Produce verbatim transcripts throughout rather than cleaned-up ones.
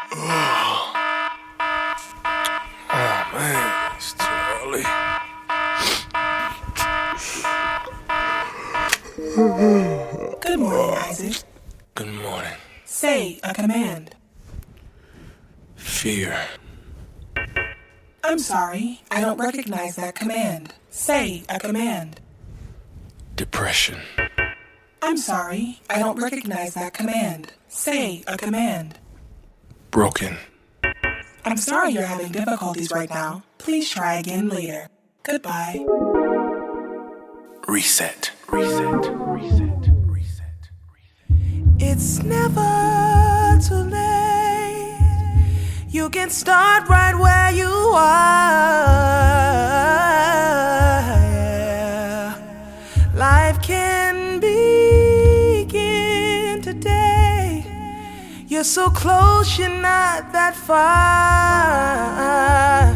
Oh, oh man, it's too early. Good morning, Isaac. Good morning. Say a command. Fear. I'm sorry, I don't recognize that command. Say a command. Depression. I'm sorry, I don't recognize that command. Say a command. Broken. I'm sorry you're having difficulties right now. Please try again later. Goodbye. Reset. Reset. Reset. Reset. It's never too late. You can start right where you are. Yeah. Life can begin today. You're so close, you're not that far.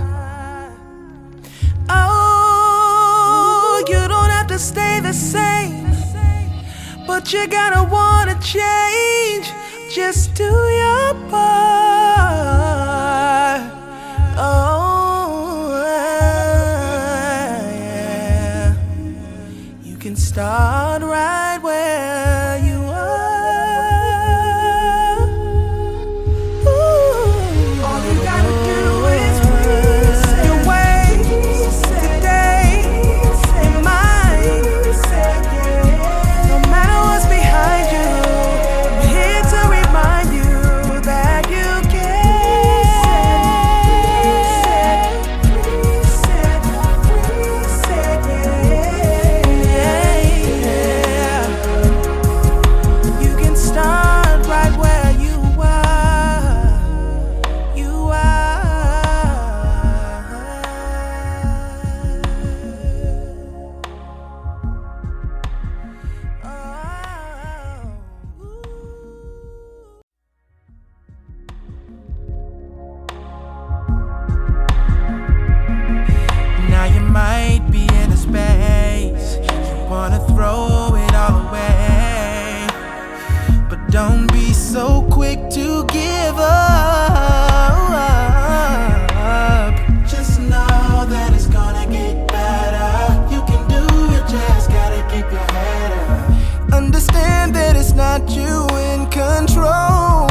Oh, you don't have to stay the same, but you gotta wanna change. Just do your part. Oh, yeah. You can start right where you are. Ooh. All you gotta do is reset your ways today and mine. No matter what's behind you, I'm here to remind you that you can. You can start right where you are. You Now you might be in a space you wanna throw it all away, but don't be so quick to give up. Just know that it's gonna get better. You can do it, just gotta keep your head up. Understand that it's not you in control.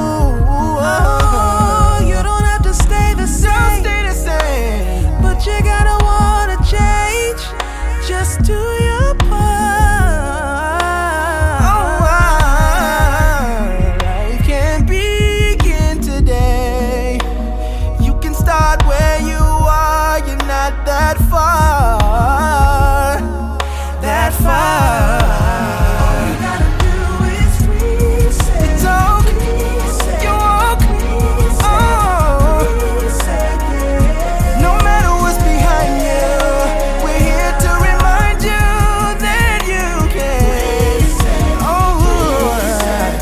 Oh, you don't have to stay the same. Don't stay the same. But you gotta wanna change. Just do your part. Oh, life can begin today. You can start where you are. You're not that far. That far. All you gotta do is reset. You talk, you walk. Oh, no matter what's behind you, we're here to remind you that you can. Oh, reset,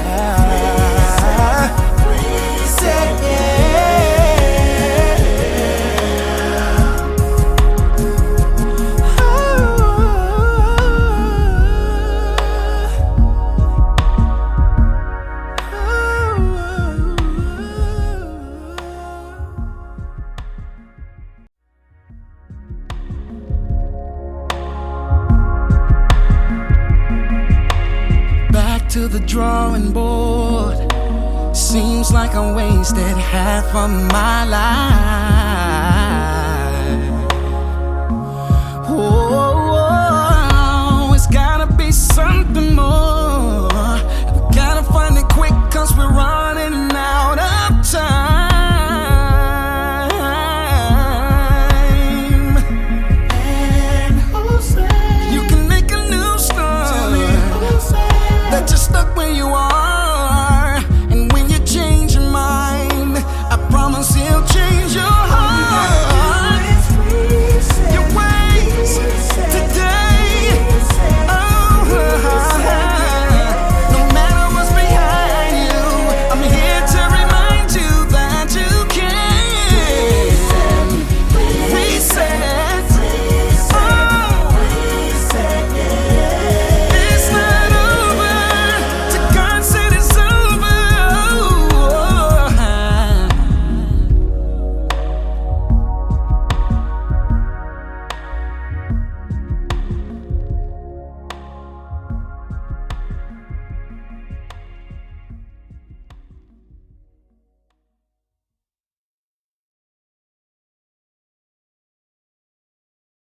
back to the drawing board. Seems like I wasted half of my life.